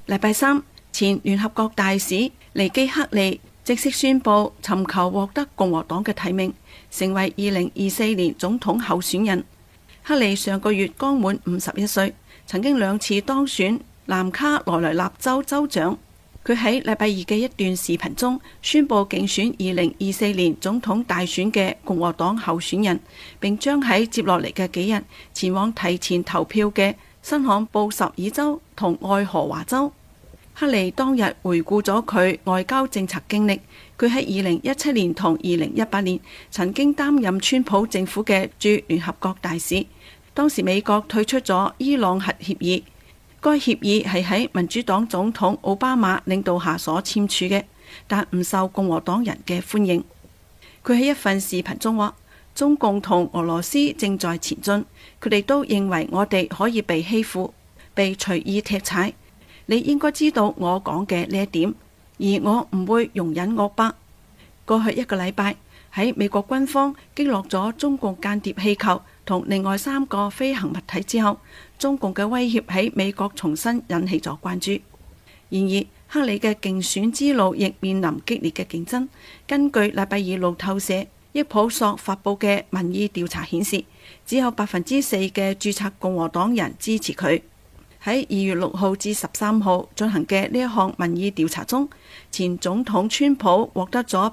禮拜三，前聯合國大使尼基克利正式宣布尋求獲得共和黨嘅提名，成為2024年總統候選人。克利上個月剛滿51歲，曾經2次當選南卡羅來納州州長。佢喺禮拜二嘅一段視頻中宣布競選2024年總統大選嘅共和黨候選人，並將喺接落嚟嘅幾日前往提前投票嘅新罕布什爾州同愛荷華州。克利當日回顧咗佢外交政策經歷，佢喺2017年同2018年曾經擔任川普政府嘅駐聯合國大使。當時美國退出咗伊朗核協議，該協議係喺民主黨總統奧巴馬領導下所簽署嘅，但唔受共和黨人嘅歡迎。佢喺一份視頻中話：中共同俄羅斯正在前進，佢哋都認為我哋可以被欺負、被隨意踢踩。你應該知道我講嘅呢一點，而我唔會容忍惡霸。過去一個禮拜，喺美國軍方擊落咗中共間諜氣球同另外3個飛行物體之後，中共嘅威脅喺美國重新引起咗關注。然而，克里嘅競選之路亦面臨激烈嘅競爭。根據禮拜二路透社益普索發佈嘅民意調查顯示，只有4%嘅註冊共和黨人支持佢。喺2月6號至13號進行嘅呢一項民意調查中，前總統川普獲得咗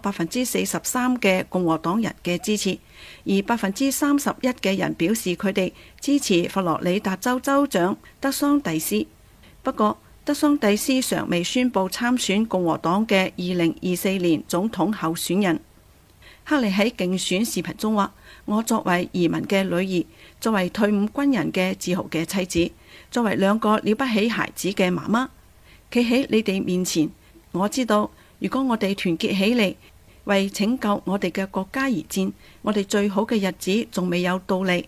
43%嘅共和黨人嘅支持，而31%嘅人表示佢哋支持佛羅里達州州長德桑蒂斯。不過，德桑蒂斯尚未宣布參選共和黨嘅2024年總統候選人。克利喺競選視頻中話：我作為移民嘅女兒，作為退伍軍人嘅自豪嘅妻子，作為2個了不起孩子嘅媽媽，企喺你哋面前，我知道如果我哋團結起嚟，為拯救我哋嘅國家而戰，我哋最好嘅日子仲未有到嚟。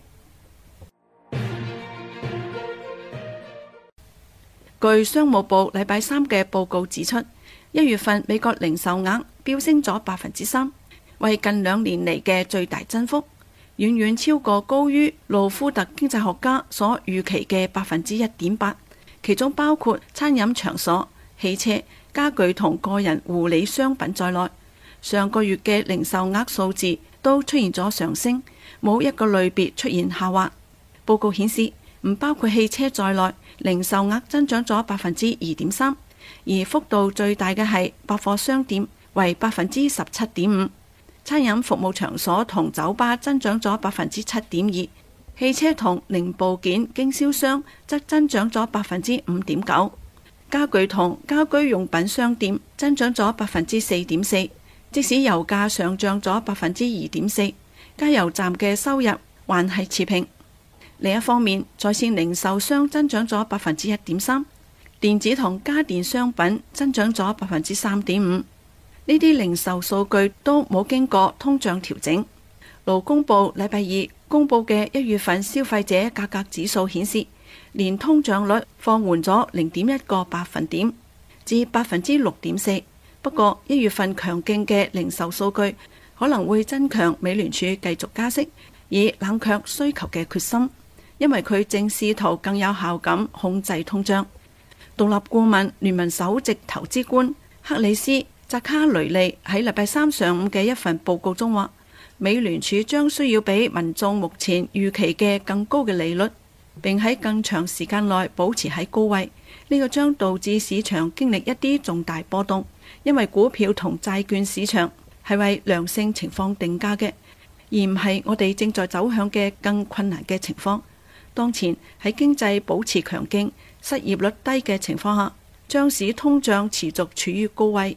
據商務部禮拜三嘅報告指出，1月份美國零售額飆升咗3%，為近2年嚟嘅最大增幅，遠遠超過高於路夫特經濟學家所預期嘅1.8%，其中包括餐飲場所、汽車、家具同個人護理商品在內。上個月嘅零售額數字都出現咗上升，冇一個類別出現下滑。報告顯示，唔包括汽車在內，零售額增長咗2.3%，而幅度最大嘅係百貨商店，為17.5%。餐飲服務場所同酒吧增長咗7.2%，汽車同零部件經銷商則增長咗5.9%，家具同家居用品商店增長咗4.4%。即使油價上漲咗2.4%，加油站嘅收入還係持平。另一方面，在線零售商增長咗1.3%，電子同家電商品增長咗3.5%。呢啲零售數據都冇經過通脹調整。勞工部禮拜二公佈嘅1月份消費者價格指數顯示，年通脹率放緩咗0.1個百分點至6.4%。不過1月份強勁嘅零售數據可能會增強美聯儲繼續加息以冷卻需求嘅決心，因為佢正試圖更有效咁控制通脹。獨立顧問聯盟首席投資官克里斯扎卡雷利喺禮拜三上午嘅一份報告中話，美聯儲將需要比民眾目前預期嘅更高嘅利率，並喺更長時間內保持喺高位。呢個將導致市場經歷一啲重大波動，因為股票同債券市場係為良性情況定價嘅，而唔係我哋正在走向嘅更困難嘅情況。當前喺經濟保持強勁、失業率低嘅情況下，將使通脹持續處於高位。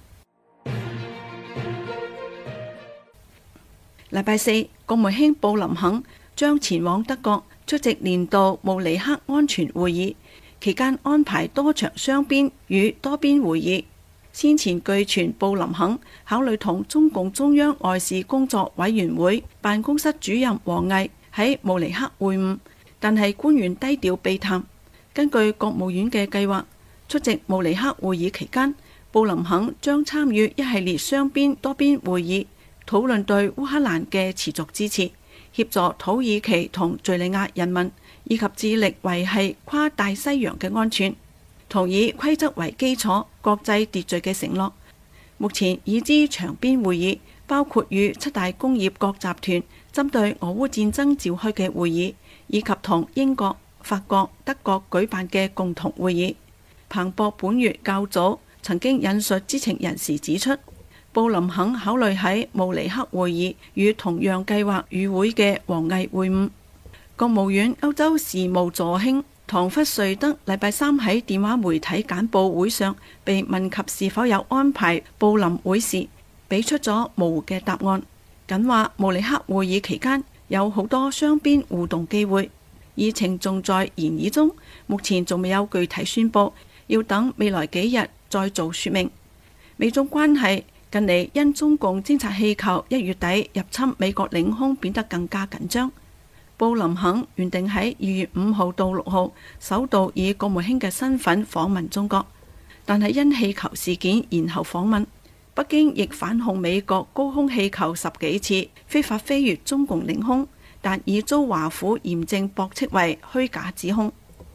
禮拜四，國務卿布林肯將前往德國出席年度慕尼黑安全會議，期間安排多場雙邊與多邊會議。先前據傳布林肯考慮同中共中央外事工作委員會辦公室主任王毅喺慕尼黑會晤，但係官員低調避談。根據國務院嘅計劃，出席慕尼黑會議期間，布林肯將參與一系列雙邊多邊會議，討論對烏克蘭嘅持續支持，協助土耳其同敘利亞人民，以及致力維繫跨大西洋嘅安全。 同以規則為基礎國際秩序嘅承諾。目前已知場邊會議包括與7大工業國集團針對俄烏戰爭召開嘅會議，以及同英國、法國、德國舉辦嘅共同會議。彭博本月較早曾經引述知情人士指出，布林肯考慮喺慕尼黑會議與同樣計劃與會嘅王毅會晤。國務院歐洲事務助卿唐弗瑞德禮拜三喺電話媒體簡報會上被問及是否有安排布林會時，俾出咗模糊嘅答案，僅話慕尼黑會議期間有好多雙邊互動機會，議程仲在研議中，目前仲未有具體宣佈，要等未來幾日再做說明。美中關係近嚟因中共偵察氣球1月底入侵美國領空變得更加緊張。布林肯原定喺2月5號到6號首度以國務卿嘅身份訪問中國，但係因氣球事件延後訪問。北京亦反控美國高空氣球10幾次非法飛越中共領空，但已遭華府嚴正駁斥為虛假指控。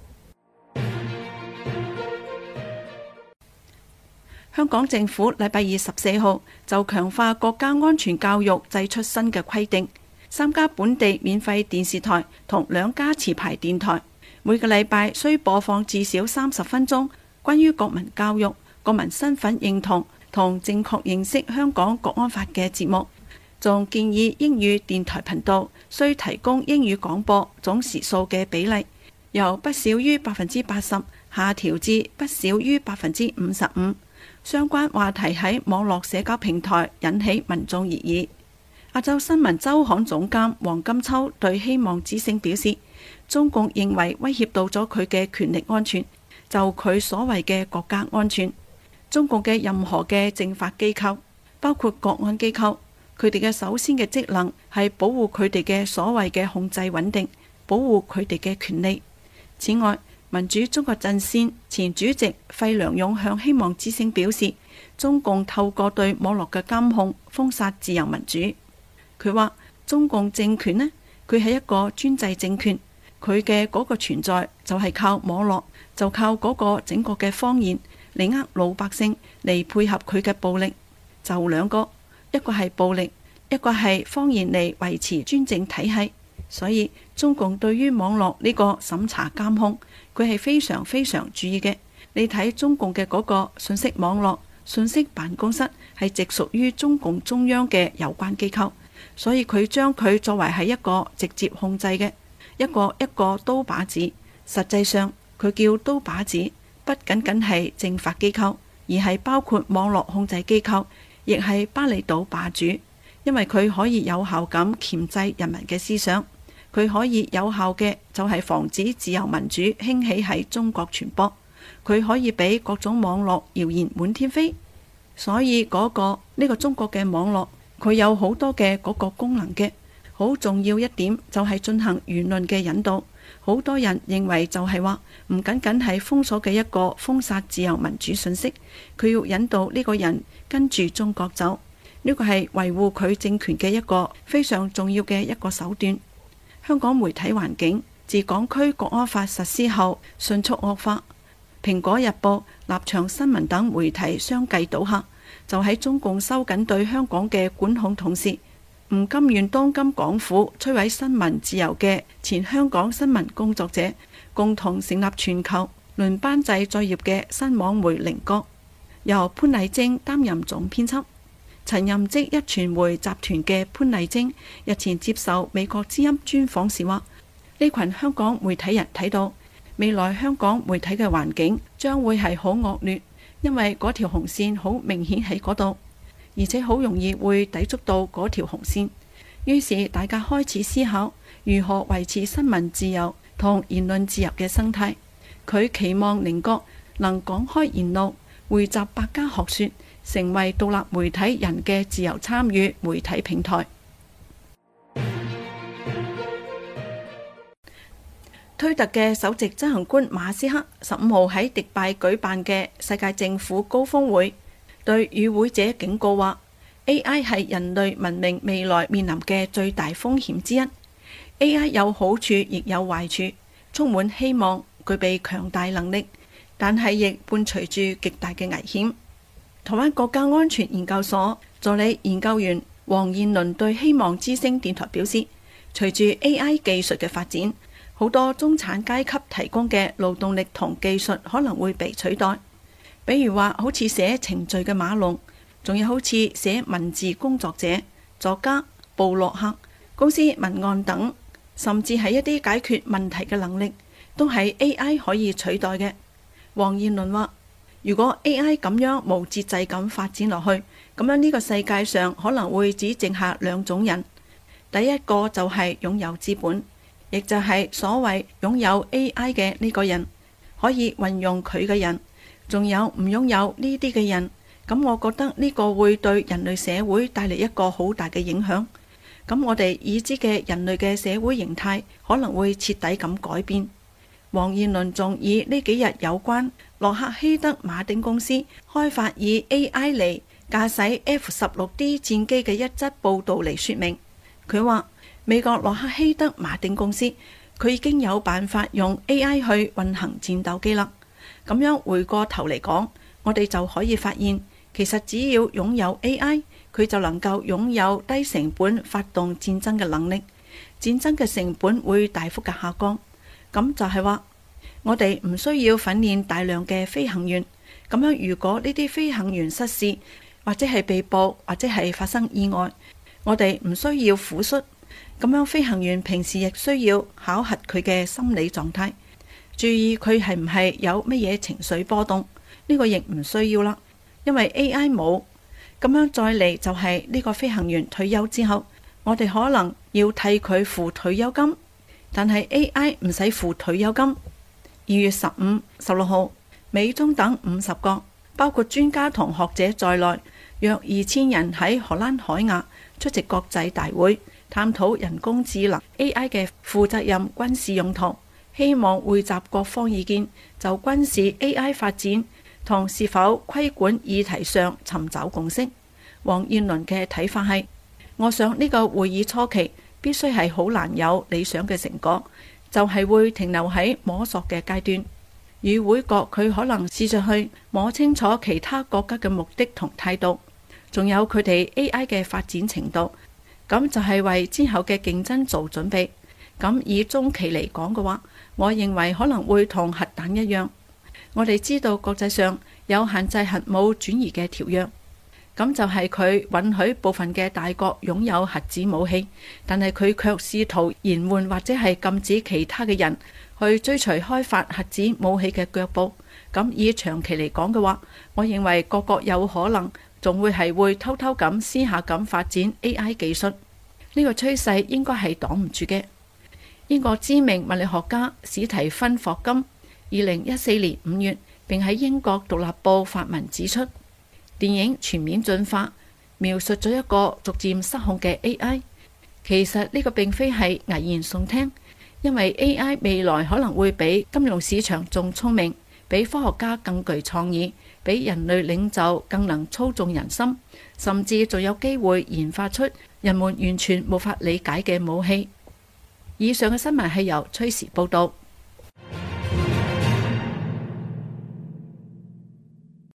香港政府禮拜24號就強化國家安全教育祭出新嘅規定，3家本地免費電視台同2家持牌電台每個禮拜需播放至少30分鐘關於國民教育、國民身份認同同正確認識香港國安法嘅節目。仲建議英語電台頻道需提供英語廣播總時數嘅比例，由不少於80%下調至不少於55%。相關話題喺網絡社交平台引起民眾熱議。亞洲新聞週刊總監黃金秋對希望之聲表示，中共認為威脅到咗佢嘅權力安全，就佢所謂嘅國家安全。中共嘅任何嘅政法機構，包括國安機構，佢哋嘅首先嘅職能係保護佢哋嘅所謂嘅控制穩定，保護佢哋嘅權利。此外，民主中國陣線前主席費良勇向希望之聲表示，中共透過對網絡嘅監控封殺自由民主。佢話中共政權呢，佢係一個專制政權，佢嘅嗰個存在就係靠網絡，就靠嗰個整個嘅謊言嚟呃老百姓，嚟配合佢嘅暴力。就2個，一個係暴力，一個係謊言嚟維持專政體系。所以中共對於網絡呢個審查監控，佢係非常非常注意嘅。你睇中共嘅嗰個信息網絡、信息辦公室係直屬於中共中央嘅有關機構，所以佢將佢作為係一個直接控制嘅一個刀把子。實際上佢叫刀把子，不僅僅係政法機構，而係包括網絡控制機構，亦係巴厘島霸主，因為佢可以有效咁鉗制人民嘅思想。佢可以有效嘅就係防止自由民主興起喺中國傳播，佢可以俾各種網絡謠言滿天飛。所以呢個中國嘅網絡，佢有好多嘅嗰個功能嘅。好重要一點就係進行輿論嘅引導。好多人認為就係話唔僅僅係封鎖嘅一個封殺自由民主信息，佢要引導呢個人跟住中國走。呢個係維護佢政權嘅一個非常重要嘅一個手段。香港媒體環境自港區國安法實施後迅速惡化，蘋果日報、立場新聞等媒體相繼倒下，就喺中共收緊對香港嘅管控同時，唔甘願當今港府摧毀新聞自由嘅前香港新聞工作者，共同成立全球輪班制作業嘅新網媒菱角，由潘麗晶擔任總編輯。曾任職壹傳媒集團嘅潘麗晶日前接受美國之音專訪時話，呢群香港媒體人睇到未來香港媒體嘅環境將會係好惡劣，因為嗰條紅線好明顯喺嗰度，而且好容易會抵觸到嗰條紅線。於是大家開始思考如何維持新聞自由同言論自由嘅生態。佢期望菱角能講開言路，匯集百家學說，成為獨立媒體人嘅自由參與媒體平台。推特嘅首席執行官馬斯克15號喺迪拜舉辦嘅世界政府高峰會，對與會者警告話， AI 係人類文明未來面臨嘅最大風險之一。AI 有好處亦有壞處，充滿希望，具備強大能力， 但係亦伴隨住極大嘅危險。台灣國家安全研究所助理研究員黃彥倫對希望之聲電台表示，隨住 AI 技術嘅發展，好多中產階級提供嘅勞動力同技術可能會被取代，比如話好似寫程序嘅馬龍，仲有好似寫文字工作者、作家、部落客、公司文案等，甚至係一啲解決問題嘅能力，都係 AI 可以取代嘅。黃彥倫話，如果 AI 咁樣無節制咁發展落去，咁樣呢個世界上可能會只剩下兩種人。第一個就係擁有資本，亦就係所謂擁有 AI 嘅呢個人，可以運用佢嘅人，仲有唔擁有呢啲嘅人。咁我覺得呢個會對人類社會帶嚟一個好大嘅影響。咁我哋已知嘅人類嘅社會形態可能會徹底咁改變。黃彥倫仲以呢幾日有關洛克希德馬丁公司開發以 AI 嚟駕駛 F-16D 戰機嘅一則報道嚟說明。佢話美國洛克希德馬丁公司佢已經有辦法用 AI 去運行戰鬥機啦。咁樣回過頭嚟講，我哋就可以發現，其實只要擁有 AI， 佢就能夠擁有低成本發動戰爭嘅能力，戰爭嘅成本會大幅嘅下降。咁就係話，我哋唔需要訓練大量嘅飛行員。咁樣如果呢啲飛行員失事，或者係被捕，或者係發生意外，我哋唔需要撫恤。咁樣飛行員平時亦需要考核佢嘅心理狀態，注意佢係唔係有乜嘢情緒波動。呢個亦唔需要啦，因為 AI 冇。咁樣再嚟就係呢個飛行員退休之後，我哋可能要替佢付退休金。但係 AI 唔使付退休金。2月15、16號，美中等50個，包括專家同學者在內，約2000人喺荷蘭海牙出席國際大會，探討人工智能 AI 嘅負責任軍事用途，希望匯集各方意見，就軍事 AI 發展同是否規管議題上尋找共識。黃彥倫嘅睇法係，我想呢個會議初期必須係好難有理想嘅成果，就係會停留喺摸索嘅階段。與會國佢可能試着去摸清楚其他國家嘅目的同態度，仲有佢哋 AI 嘅發展程度，咁就係為之後嘅競爭做準備。咁以中期嚟講嘅話，我認為可能會同核彈一樣。我哋知道國際上有限制核武轉移嘅條約。咁就係佢允許部分嘅大國擁有核子武器，但係佢卻試圖延緩或者係禁止其他嘅人去追隨開發核子武器嘅腳步。咁以長期嚟講嘅話，我認為各國有可能仲會偷偷咁私下咁發展 AI 技術。呢個趨勢應該係擋唔住嘅。英國知名物理學家史提芬霍金2014年5月並喺英國獨立報發文指出，電影全面進化描述咗一個逐漸失控嘅 AI。其實呢個並非係危言聳聽，因為 AI 未來可能會比金融市場仲聰明，比科學家更具創意，比人類領袖更能操縱人心，甚至仲有機會研發出人們完全無法理解嘅武器。以上嘅新聞係由崔時報道。